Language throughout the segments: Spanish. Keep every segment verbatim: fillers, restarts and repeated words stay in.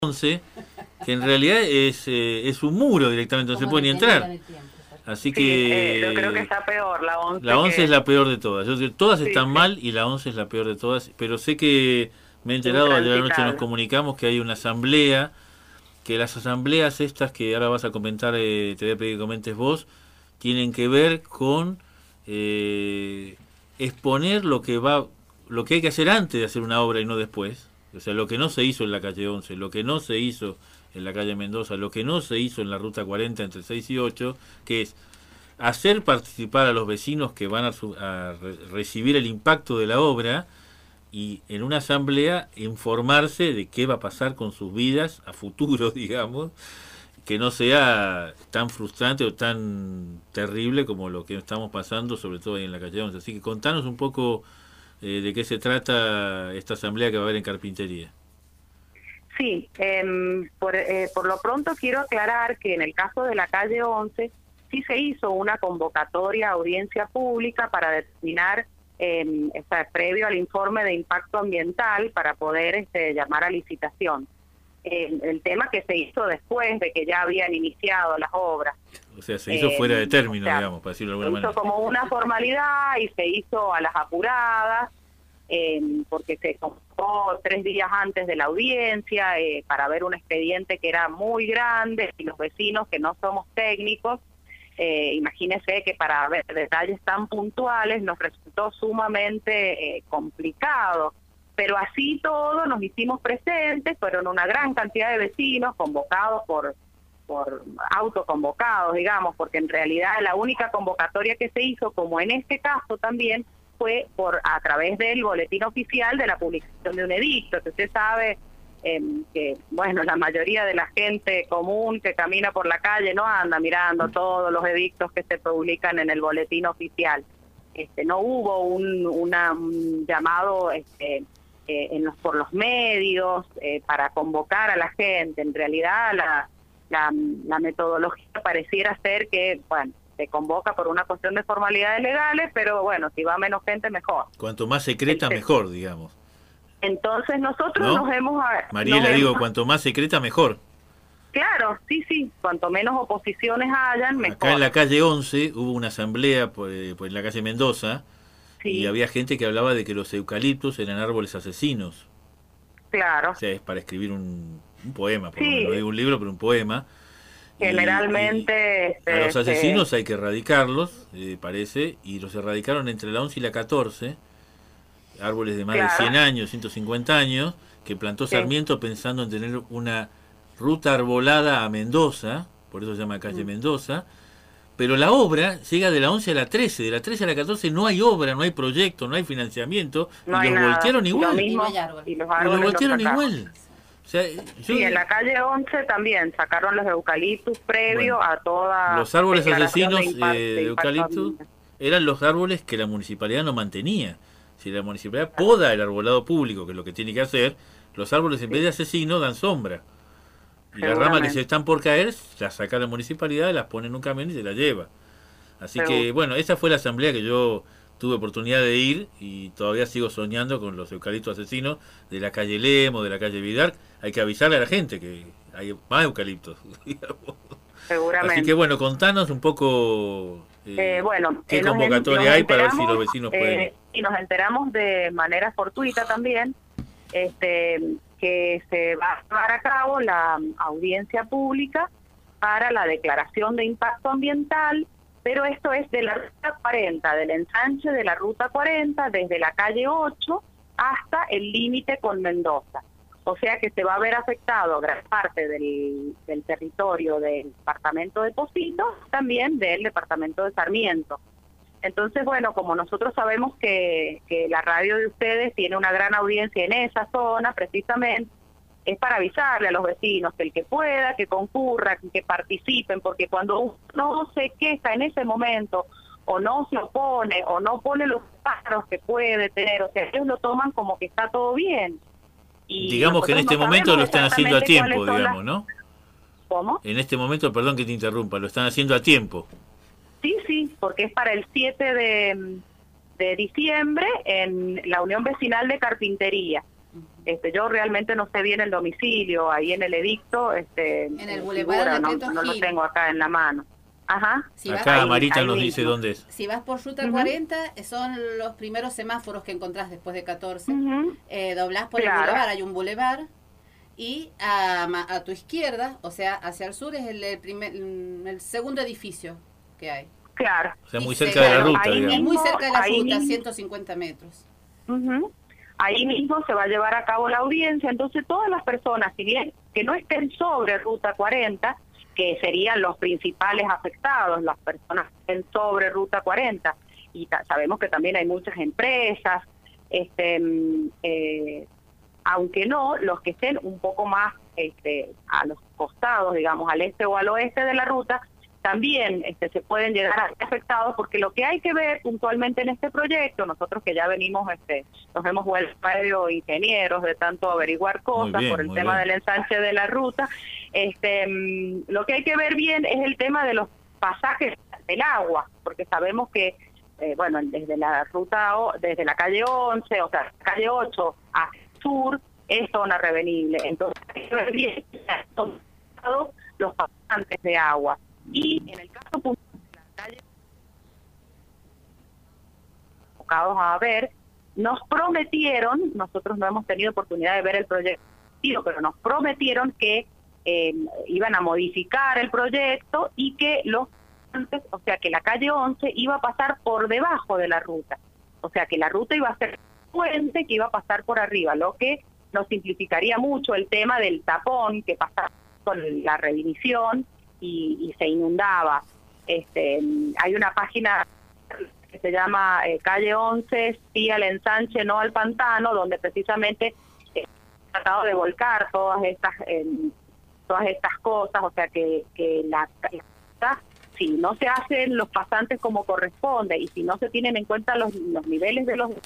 once, que en realidad es, eh, es un muro directamente, no se puede ni entrar. Así Sí, que eh, yo creo que está peor la once. la once que... es la peor de todas. Yo, digo, todas sí, están sí. mal y la once es la peor de todas. Pero sé que me he enterado, ayer a la noche nos Intransitable. comunicamos que hay una asamblea, que las asambleas estas que ahora vas a comentar, eh, te voy a pedir que comentes vos, tienen que ver con eh, exponer lo que va, lo que hay que hacer antes de hacer una obra y no después. O sea, lo que no se hizo en la calle once, lo que no se hizo en la calle Mendoza, lo que no se hizo en la ruta cuarenta entre seis y ocho, que es hacer participar a los vecinos que van a, su, a re, recibir el impacto de la obra y en una asamblea informarse de qué va a pasar con sus vidas a futuro, digamos, que no sea tan frustrante o tan terrible como lo que estamos pasando, sobre todo ahí en la calle once. Así que contanos un poco eh, de qué se trata esta asamblea que va a haber en Carpintería. Sí, eh, por, eh, por lo pronto quiero aclarar que en el caso de la calle once sí se hizo una convocatoria a audiencia pública para determinar, eh, o sea, previo al informe de impacto ambiental, para poder este, llamar a licitación. Eh, el tema que se hizo después de que ya habían iniciado las obras. O sea, se hizo eh, fuera de término, o sea, digamos, para decirlo de alguna manera. Se hizo como una formalidad y se hizo a las apuradas, eh, porque se convocó tres días antes de la audiencia eh, para ver un expediente que era muy grande y los vecinos que no somos técnicos, eh, imagínense que para ver detalles tan puntuales nos resultó sumamente eh, complicado. Pero así todo nos hicimos presentes, fueron una gran cantidad de vecinos convocados por, por autoconvocados, digamos, porque en realidad la única convocatoria que se hizo, como en este caso también, fue por a través del boletín oficial de la publicación de un edicto, que usted sabe eh, que, bueno, la mayoría de la gente común que camina por la calle no anda mirando todos los edictos que se publican en el boletín oficial. Este, no hubo un, una, un llamado... Este, Eh, en los, por los medios, eh, para convocar a la gente. En realidad la, la, la metodología pareciera ser que, bueno, se convoca por una cuestión de formalidades legales, pero bueno, si va menos gente, mejor. Cuanto más secreta, este, mejor, digamos. Entonces nosotros ¿no? nos hemos... Mariela, nos digo, hemos... cuanto más secreta, mejor. Claro, sí, sí, cuanto menos oposiciones hayan, mejor. Acá en la calle once hubo una asamblea por, por en la calle Mendoza, sí. Y había gente que hablaba de que los eucaliptos eran árboles asesinos. Claro. O sea, es para escribir un, un poema, por sí. lo menos, no digo un libro, pero un poema. Generalmente... Y, y este, a los asesinos este... hay que erradicarlos, eh, parece, y los erradicaron entre la once y la catorce, árboles de más claro. de cien años, ciento cincuenta años, que plantó sí. Sarmiento pensando en tener una ruta arbolada a Mendoza, por eso se llama calle mm. Mendoza. Pero la obra llega de la once a la trece, de la trece a la catorce no hay obra, no hay proyecto, no hay financiamiento, no y hay los nada. voltearon igual. Lo mismo, y los árboles y los voltearon los igual. O sea, yo... Sí, en la calle once también sacaron los eucaliptus previo bueno, a toda... Los árboles asesinos de, impar, eh, de eucaliptus eran los árboles que la municipalidad no mantenía. Si la municipalidad poda el arbolado público, que es lo que tiene que hacer, los árboles en sí. vez de asesinos dan sombra. Y las ramas que se están por caer, las saca la municipalidad, las pone en un camión y se las lleva. Así Pero, que, bueno, esa fue la asamblea que yo tuve oportunidad de ir y todavía sigo soñando con los eucaliptos asesinos de la calle Lemo, de la calle Vidar. Hay que avisarle a la gente que hay más eucaliptos. Seguramente. Así que, bueno, contanos un poco eh, eh, bueno, qué eh, convocatoria hay para ver si los vecinos pueden. Eh, y nos enteramos de manera fortuita también este que se va a llevar a cabo la audiencia pública para la declaración de impacto ambiental. Pero esto es de la ruta cuarenta, del ensanche de la ruta cuarenta, desde la calle ocho hasta el límite con Mendoza. O sea que se va a ver afectado gran parte del, del territorio del departamento de Pocitos, también del departamento de Sarmiento. Entonces, bueno, como nosotros sabemos que, que la radio de ustedes tiene una gran audiencia en esa zona, precisamente, es para avisarle a los vecinos que el que pueda, que concurra, que participen, porque cuando uno se queja en ese momento, o no se opone, o no pone los paros que puede tener, o sea, ellos lo toman como que está todo bien. Y digamos que en este no momento lo están haciendo a tiempo, digamos, las... ¿no? ¿Cómo? En este momento, perdón que te interrumpa, lo están haciendo a tiempo. Sí, sí, porque es para el siete de, de diciembre en la Unión Vecinal de Carpintería. Este, yo realmente no sé bien el domicilio, ahí en el edicto, este, en el eh, Boulevard figura, no, Anacleto no lo Gil. tengo acá en la mano. Ajá. Si vas, Acá ahí- Marita ahí nos mismo. dice dónde es. si vas por ruta Ujú. cuarenta, son los primeros semáforos que encontrás después de catorce. Ujú. Eh, doblás por Claro. el Boulevard, hay un Boulevard. Y a, ma- a tu izquierda, o sea, hacia el sur, es el, el primer, el segundo edificio que hay. Claro. O sea, muy Y cerca se- de la Bueno, ruta, ahí digamos. Es muy mismo- cerca de la ahí ruta, mismo- ciento cincuenta metros. Ujú. Ahí mismo se va a llevar a cabo la audiencia, entonces todas las personas, si bien que no estén sobre Ruta cuarenta, que serían los principales afectados, las personas que estén sobre Ruta cuarenta, y ta- sabemos que también hay muchas empresas, este, mm, eh, aunque no, los que estén un poco más este, a los costados, digamos, al este o al oeste de la ruta, también este, se pueden llegar a ser afectados, porque lo que hay que ver puntualmente en este proyecto, nosotros que ya venimos, este, nos hemos vuelto medio ingenieros de tanto averiguar cosas bien, por el muy tema bien. del ensanche de la ruta, este, mm, lo que hay que ver bien es el tema de los pasajes del agua, porque sabemos que, eh, bueno, desde la ruta, o, desde la calle once, o sea, calle ocho hacia el sur, es zona revenible, entonces hay que ver bien son los pasantes de agua. Y en el caso puntual de la calle abocados a ver, nos prometieron, nosotros no hemos tenido oportunidad de ver el proyecto, pero nos prometieron que eh, iban a modificar el proyecto y que los antes, o sea que la calle once iba a pasar por debajo de la ruta, o sea que la ruta iba a ser un puente que iba a pasar por arriba, lo que nos simplificaría mucho el tema del tapón que pasaba con la redivisión y, y se inundaba. Este, hay una página que se llama eh, Calle once, sí al ensanche, no al pantano, donde precisamente eh, he tratado de volcar todas estas eh, todas estas cosas, o sea que, que la, la si no se hacen los pasantes como corresponde y si no se tienen en cuenta los, los niveles de los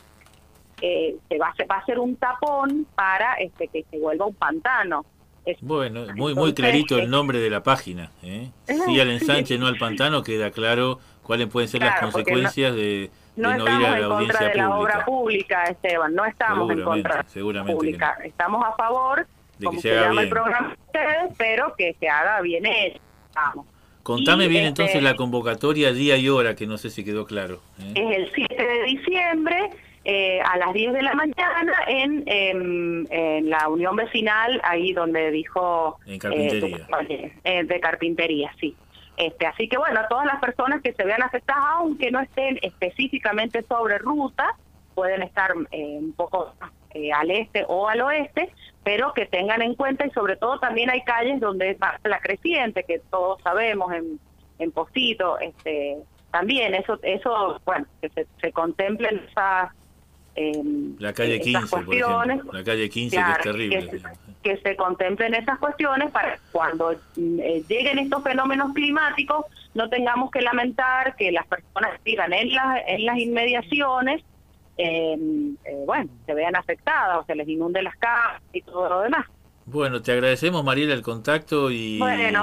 eh, se va, se va a hacer un tapón para este que se vuelva un pantano. Es, Bueno, muy muy entonces, clarito eh, el nombre de la página. ¿eh? Sí al ensanche, no al pantano, queda claro cuáles pueden ser Claro, las porque consecuencias no, de, de no no estamos ir a la en contra audiencia de la pública. obra pública, Esteban, no estamos en contra de la Seguramente que pública. no. Estamos a favor, De como que se, se haga llama el bien. programa de ustedes, pero que se haga bien hecho. Vamos. Contame Y, bien este, entonces la convocatoria, día y hora, que no sé si quedó claro. ¿eh? Es el siete de diciembre eh, a las diez de la mañana en, en, en la Unión Vecinal, ahí donde dijo... En Carpintería. Eh, eh, de Carpintería, sí. Este, así que bueno, todas las personas que se vean afectadas, aunque no estén específicamente sobre ruta, pueden estar eh, un poco eh, al este o al oeste, pero que tengan en cuenta, y sobre todo también hay calles donde va la creciente, que todos sabemos, en, en Pocito, este, también eso, eso bueno, que se, se contemplen esas, eh, La calle esas quince, por cuestiones, ejemplo. La calle quince, claro, que es terrible. que se, que se contemplen esas cuestiones para cuando eh, lleguen estos fenómenos climáticos no tengamos que lamentar que las personas vivan en, la, en las inmediaciones, eh, eh, bueno, se vean afectadas o se les inunde las casas y todo lo demás. Bueno, te agradecemos, Mariela, el contacto y Bueno.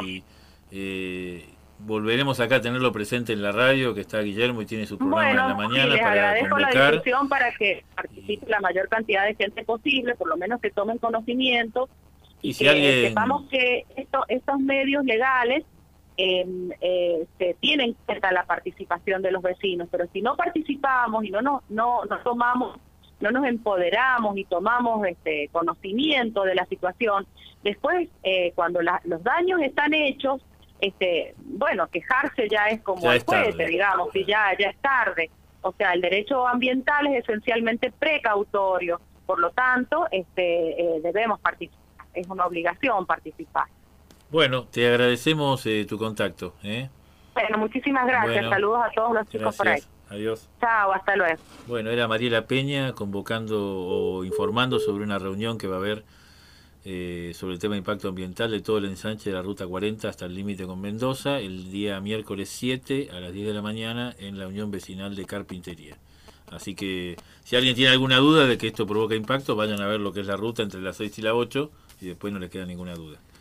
eh, volveremos acá a tenerlo presente en la radio, que está Guillermo y tiene su programa Bueno, en la mañana sí, les para agradezco la convocar. discusión para que participe la mayor cantidad de gente posible, por lo menos que tomen conocimiento y, Y si que alguien- sepamos que esto, estos medios legales eh, eh, se tienen en cuenta la participación de los vecinos, pero si no participamos y no nos no, no tomamos, no nos empoderamos y tomamos este conocimiento de la situación, después eh, cuando la, los daños están hechos, este bueno, quejarse ya es como Ya el es tarde. juez, digamos, y ya, ya es tarde. O sea, el derecho ambiental es esencialmente precautorio, por lo tanto, este eh, debemos participar, es una obligación participar. Bueno, te agradecemos eh, tu contacto. ¿eh? Bueno, muchísimas gracias. Bueno, Saludos a todos los chicos por ahí. Gracias. Adiós. Chao, hasta luego. Bueno, era Mariela Peña convocando o informando sobre una reunión que va a haber eh, sobre el tema de impacto ambiental de todo el ensanche de la Ruta cuarenta hasta el límite con Mendoza, el día miércoles siete a las diez de la mañana en la Unión Vecinal de Carpintería. Así que si alguien tiene alguna duda de que esto provoca impacto, vayan a ver lo que es la ruta entre las seis y las ocho y después no les queda ninguna duda.